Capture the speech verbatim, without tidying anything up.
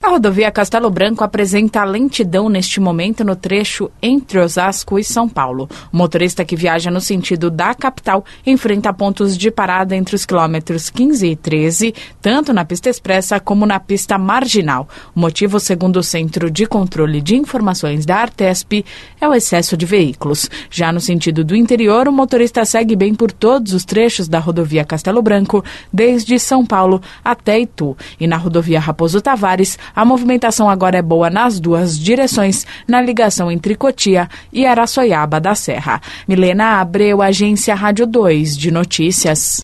A rodovia Castelo Branco apresenta lentidão neste momento no trecho entre Osasco e São Paulo. O motorista que viaja no sentido da capital enfrenta pontos de parada entre os quilômetros quinze e treze, tanto na pista expressa como na pista marginal. O motivo, segundo o Centro de Controle de Informações da Artesp, é o excesso de veículos. Já no sentido do interior, o motorista segue bem por todos os trechos da rodovia Castelo Branco, desde São Paulo até Itu. E na rodovia Raposo Tavares, a movimentação agora é boa nas duas direções, na ligação entre Cotia e Araçoiaba da Serra. Milena Abreu, Agência Rádio dois de Notícias.